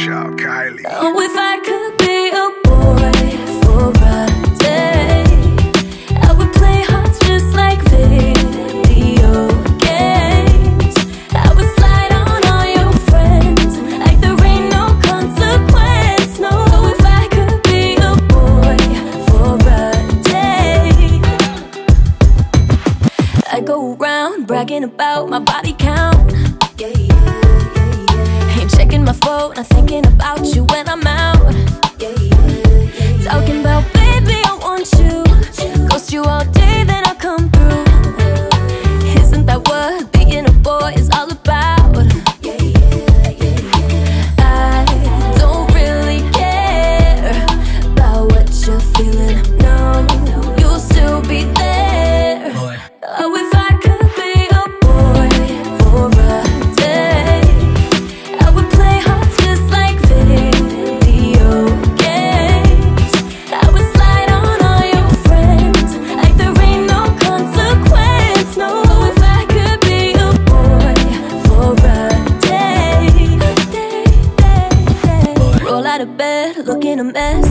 Shout Kylie. Oh, if I could be a boy for a day, I would play hearts just like video games. I would slide on all your friends like there ain't no consequence. No, oh, if I could be a boy for a day, I go around bragging about my body count. Ain't checking my phone, I'm thinking about you when I'm out. Talking about, baby, I want you. Ghost you all day, then I'll come through. Isn't that what being a boy is all about? I don't really care about what you're feeling, no. You'll still be there. Oh, if I could be a boy for a day, I would play hearts just like video games. I would slide on all your friends like there ain't no consequence. No, if I could be a boy for a day. Roll out of bed, looking a mess.